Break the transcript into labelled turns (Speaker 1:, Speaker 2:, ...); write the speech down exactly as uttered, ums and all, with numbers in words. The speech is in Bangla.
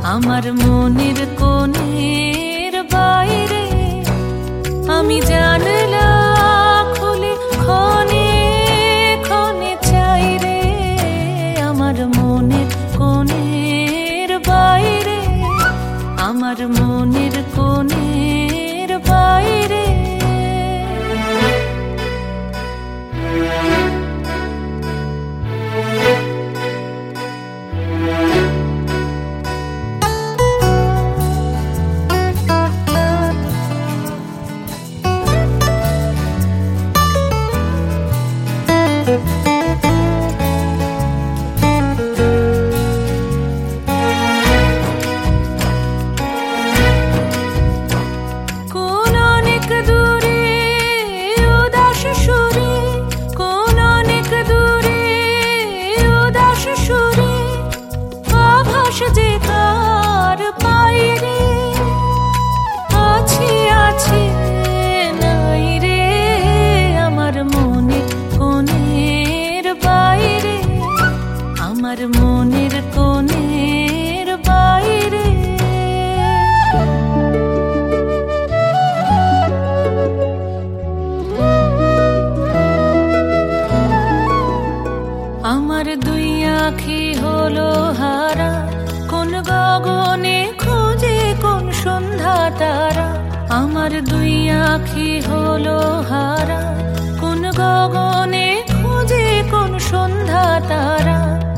Speaker 1: আমার মনের কোণের বাইরে আমি জানলা খুলে ক্ষণে ক্ষণে চাই রে। আমার মনের কোণের বাইরে, আমার মনের কোণের বাইরে। যে কার পাইরে আছি আছি নাই রে। আমার মনের কোণের বাইরে, আমার মনের কোণের বাইরে। আমার দুই আঁখি হলো হারা, কোন গগনে খুঁজে কোন সন্ধ্যা তারা। আমার দুই আঁখি হলো হারা, কোন গগনে খুঁজে কোন সন্ধ্যা তারা।